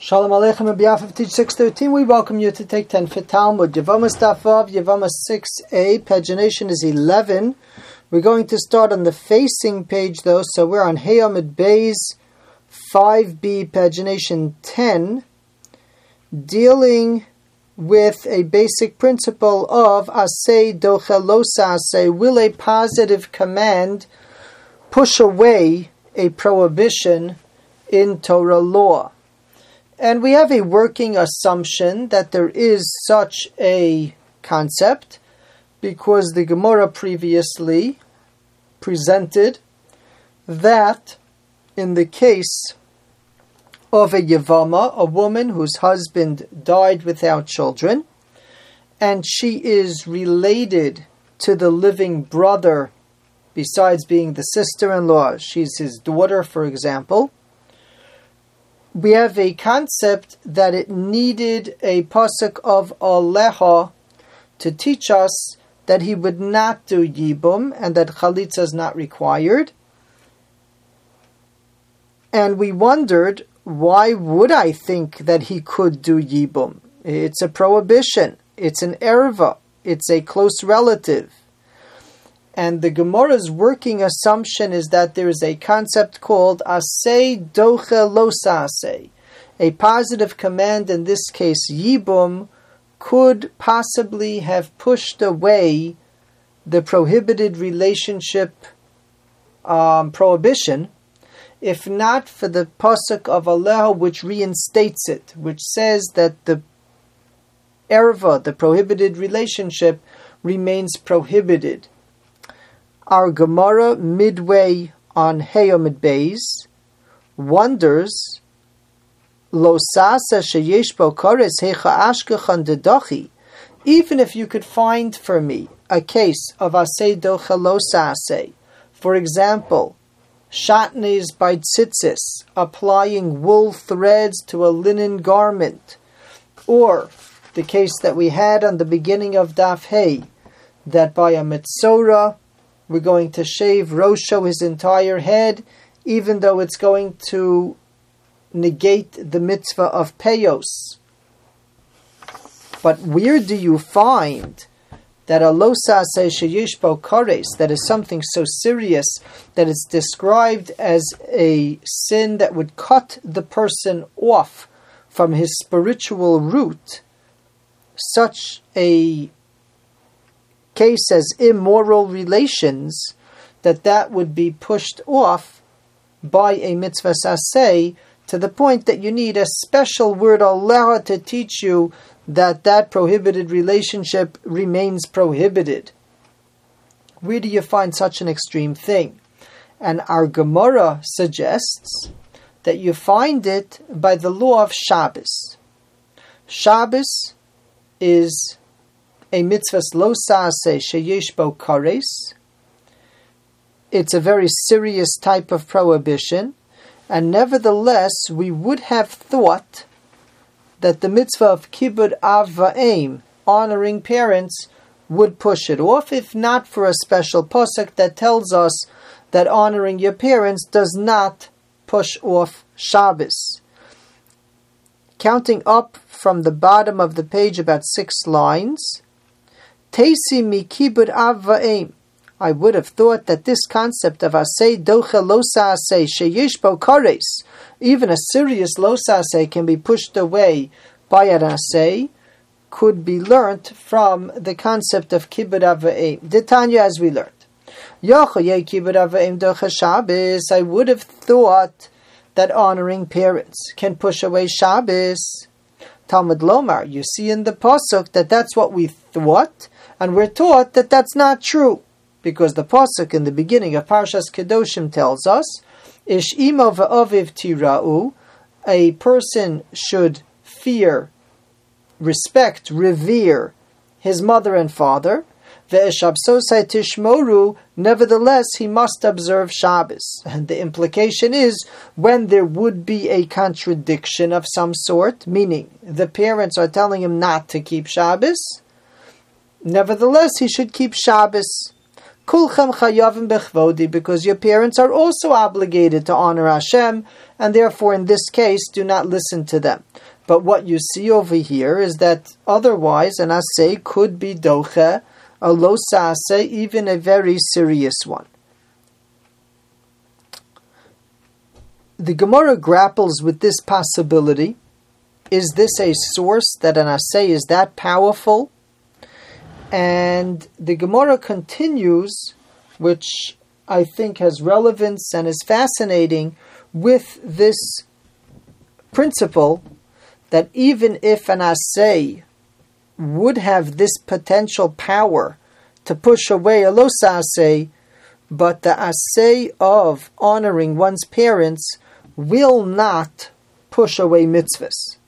Shalom Aleichem. On behalf of Teach 613, we welcome you to take 10 for Talmud. Yevamos Daf Vav, Yevamos 6a, pagination is 11. We're going to start on the facing page though, so we're on Hey Amud Beis 5b, pagination 10, dealing with a basic principle of Aseh Docha Lo Saseh. Will a positive command push away a prohibition in Torah law? And we have a working assumption that there is such a concept because the Gemara previously presented that in the case of a Yevama, a woman whose husband died without children, and she is related to the living brother besides being the sister-in-law, she's his daughter, for example, we have a concept that it needed a pasuk of Aleha to teach us that he would not do Yibum and that Chalitza is not required. And we wondered, why would I think that he could do Yibum? It's a prohibition. It's an erva. It's a close relative. And the Gemara's working assumption is that there is a concept called Aseh Docha Lo Saseh. A positive command, in this case Yibum, could possibly have pushed away the prohibited relationship prohibition, if not for the pasuk of Aleha which reinstates it, which says that the erva, the prohibited relationship, remains prohibited. Our Gemara, midway on Hey Amud Beis, wonders, Lo sasa sheyesh bo kores hecha ashkechan dedachi. Even if you could find for me a case of Aseh Docha Lo Saseh, for example, shatnez by tzitzis, applying wool threads to a linen garment, or the case that we had on the beginning of Daf Hey, that by a metzora, we're going to shave Rosho, his entire head, even though it's going to negate the mitzvah of Peyos. But where do you find that a Lo Saseh sheyesh bo kares, that is something so serious that it's described as a sin that would cut the person off from his spiritual root, such a case as immoral relations, that would be pushed off by a mitzvah saseh, to the point that you need a special word Aleha to teach you that prohibited relationship remains prohibited. Where do you find such an extreme thing? And our Gemara suggests that you find it by the law of Shabbos. Shabbos is a mitzvah Lo Saseh sheyesh bo kares. It's a very serious type of prohibition, and nevertheless we would have thought that the mitzvah of Kibud Av Va'em, honoring parents, would push it off, if not for a special pasuk that tells us that honoring your parents does not push off Shabbos. Counting up from the bottom of the page about 6 lines, Teisi mi kibud av va'em. I would have thought that this concept of Aseh Docha Lo Saseh sheyesh bo kares, even a serious Lo Saseh can be pushed away by an Aseh, could be learnt from the concept of kibud av va'em. Detanya, as we learned. Yochayeh kibud av va'em docha Shabbos. I would have thought that honoring parents can push away Shabbos. Talmud Lomar, you see in the pasuk that's what we thought, and we're taught that that's not true, because the pasuk in the beginning of Parshas Kedoshim tells us, Ish imo v'aviv tira'u, a person should fear, respect, revere his mother and father. Ve'esh absosai tishmoru, nevertheless he must observe Shabbos. And the implication is, when there would be a contradiction of some sort, meaning the parents are telling him not to keep Shabbos, nevertheless he should keep Shabbos. Kulchem chayavim bechvodi, because your parents are also obligated to honor Hashem, and therefore in this case do not listen to them. But what you see over here is that otherwise an asay could be doche, a lo saseh, even a very serious one. The Gemara grapples with this possibility. Is this a source that an asay is that powerful? And the Gemara continues, which I think has relevance and is fascinating, with this principle that even if an asay would have this potential power to push away a lo saseh, but the asay of honoring one's parents will not push away mitzvahs.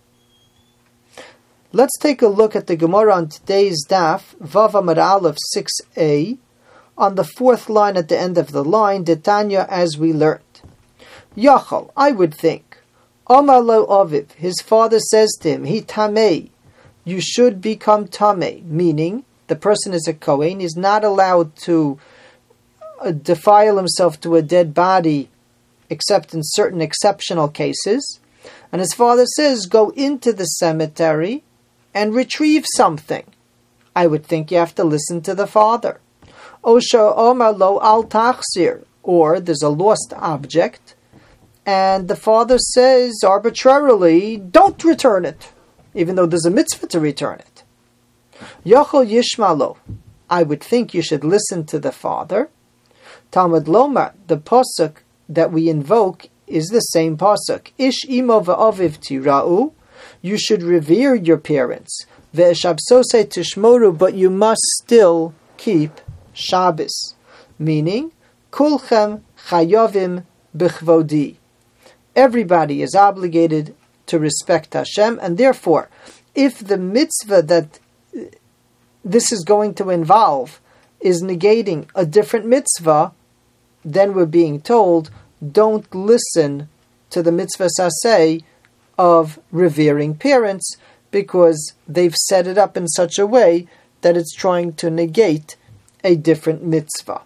Let's take a look at the Gemara on today's daf, Vav Amud Aleph 6a, on the fourth line at the end of the line, Detanya, as we learned. Yachal, I would think, Amar lo aviv, his father says to him, He tamei, you should become tamei, meaning the person is a Kohen, he's not allowed to defile himself to a dead body except in certain exceptional cases. And his father says, go into the cemetery and retrieve something. I would think you have to listen to the father. Osha Omar lo al tachzir, or there's a lost object, and the father says arbitrarily, don't return it, even though there's a mitzvah to return it. Yachol yishmalo, I would think you should listen to the father. Talmud Lomar, the pasuk that we invoke is the same pasuk. Ish imo va'aviv tira'u, you should revere your parents. Ve'eshabsosei tishmoru, but you must still keep Shabbos. Meaning, kulchem chayovim b'chvodi. Everybody is obligated to respect Hashem, and therefore, if the mitzvah that this is going to involve is negating a different mitzvah, then we're being told, don't listen to the mitzvah saseh of revering parents, because they've set it up in such a way that it's trying to negate a different mitzvah.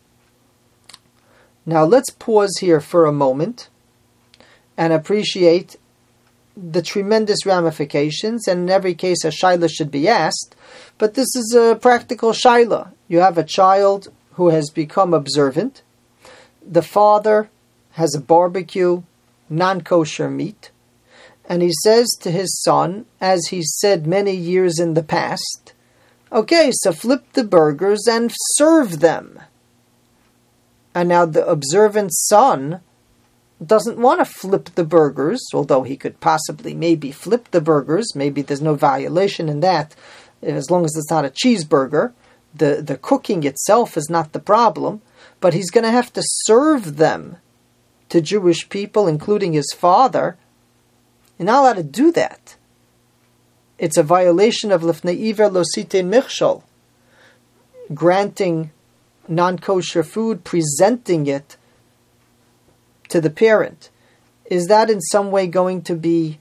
Now let's pause here for a moment and appreciate the tremendous ramifications, and in every case a shaila should be asked, but this is a practical shaila. You have a child who has become observant. The father has a barbecue, non-kosher meat, and he says to his son, as he said many years in the past, okay, so flip the burgers and serve them. And now the observant son doesn't want to flip the burgers, although he could possibly maybe flip the burgers. Maybe there's no violation in that, as long as it's not a cheeseburger. The cooking itself is not the problem, but he's going to have to serve them to Jewish people, including his father. You're not allowed to do that. It's a violation of Lifnei Iver Lo Sitein Michshol, granting non-kosher food, presenting it to the parent. Is that in some way going to be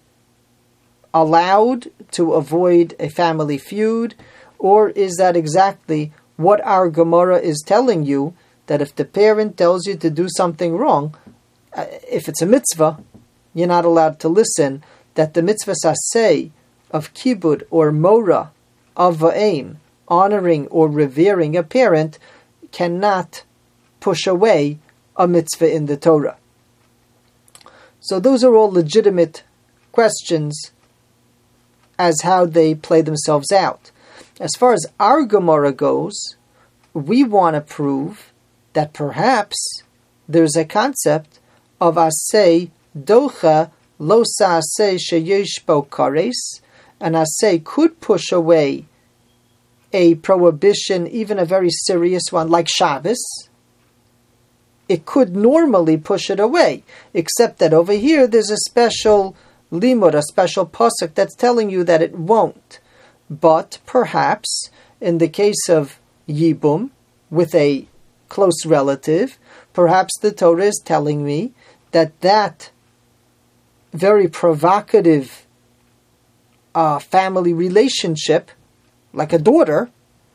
allowed to avoid a family feud? Or is that exactly what our Gemara is telling you, that if the parent tells you to do something wrong, if it's a mitzvah, you're not allowed to listen, that the mitzvah saseh of kibud or mora of va'im, honoring or revering a parent, cannot push away a mitzvah in the Torah. So those are all legitimate questions as how they play themselves out. As far as our Gemara goes, we want to prove that perhaps there's a concept of asay docha lo sa'aseh sheyesh bo kares. An asay could push away a prohibition, even a very serious one like Shabbos. It could normally push it away, except that over here there's a special limud, a special pasuk that's telling you that it won't. But perhaps in the case of yibum with a close relative, perhaps the Torah is telling me that that very provocative family relationship, like a daughter,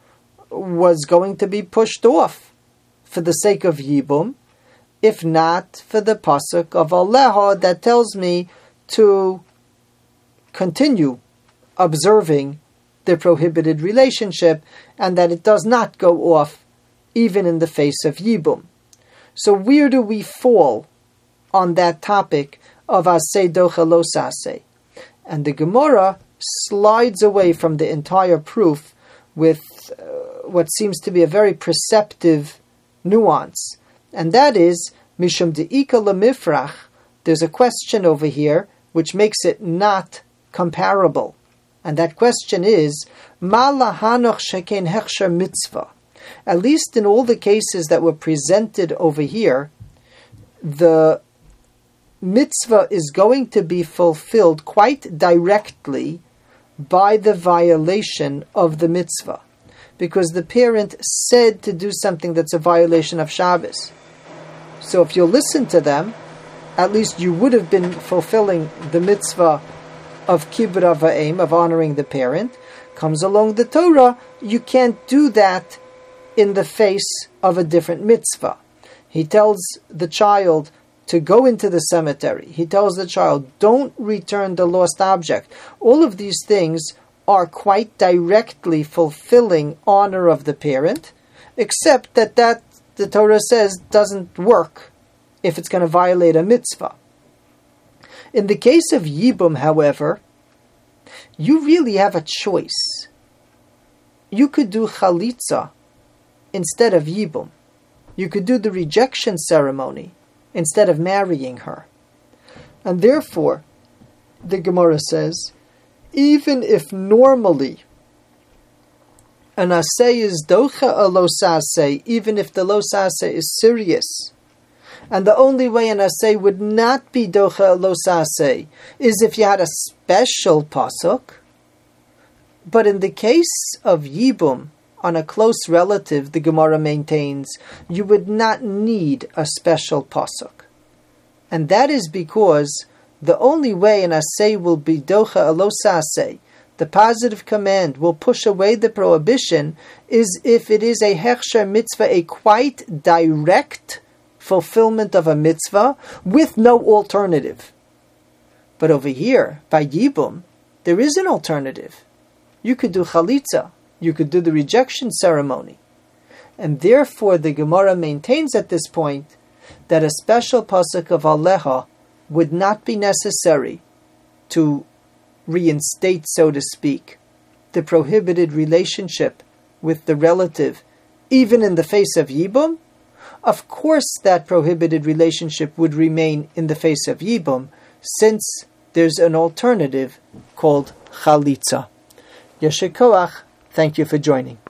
was going to be pushed off for the sake of Yibum, if not for the pasuk of Aleha that tells me to continue observing the prohibited relationship and that it does not go off even in the face of Yibum. So where do we fall on that topic of Aseh Docha Lo Saseh? And the Gemara slides away from the entire proof with what seems to be a very perceptive nuance. And that is, Mishum De'ika Lemifrach, there's a question over here which makes it not comparable. And that question is, Ma lahanoch sheken hechsher mitzvah? At least in all the cases that were presented over here, the mitzvah is going to be fulfilled quite directly by the violation of the mitzvah. Because the parent said to do something that's a violation of Shabbos. So if you listen to them, at least you would have been fulfilling the mitzvah of Kibbud Av Va'em, of honoring the parent. Comes along the Torah, you can't do that in the face of a different mitzvah. He tells the child to go into the cemetery. He tells the child, don't return the lost object. All of these things are quite directly fulfilling honor of the parent, except that the Torah says doesn't work if it's going to violate a mitzvah. In the case of Yibum, however, you really have a choice. You could do chalitza instead of Yibum. You could do the rejection ceremony instead of marrying her. And therefore, the Gemara says, even if normally an aseh is docha a lo saseh, even if the lo saseh is serious, and the only way an aseh would not be docha a lo saseh is if you had a special pasuk, but in the case of Yibum, on a close relative, the Gemara maintains, you would not need a special pasuk. And that is because the only way an aseh will be docha a lo saseh, the positive command will push away the prohibition, is if it is a hechsher mitzvah, a quite direct fulfillment of a mitzvah with no alternative. But over here, by Yibum, there is an alternative. You could do chalitza, you could do the rejection ceremony. And therefore the Gemara maintains at this point that a special pasuk of Aleha would not be necessary to reinstate, so to speak, the prohibited relationship with the relative, even in the face of Yibum. Of course that prohibited relationship would remain in the face of Yibum, since there's an alternative called Chalitza. Yesher Koach, thank you for joining.